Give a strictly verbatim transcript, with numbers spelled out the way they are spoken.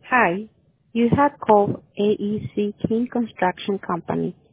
Hi, you have called A E C King Construction Company.